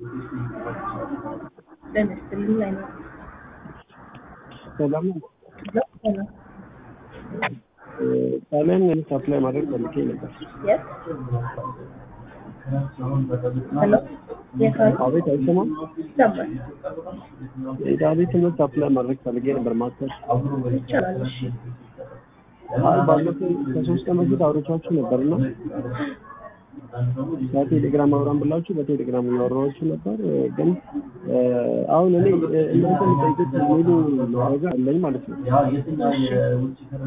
በምስል ላይ ነው። ሰላም ሰላም ጣሊያን አፕላይ ማድረግ ፈልጌ ነበር። የት? ሄሎ የት? አቤት፣ አይሰማም? ይሰማል። የኢጣሊ ትምህርት አፕላይ ማድረግ ፈልጌ ነበር። ማስተር ይቻላል። እሺ ባለፈው ከ3 ቀን በፊት አውርቻችሁ ነበርና በቴሌግራም አውራን ብላችሁ በቴሌግራም እያወራችሁ ነበር። ግን አሁን እኔ እናንተ የምጠይቁት ሙሉ መረጃ አለኝ ማለት ነው።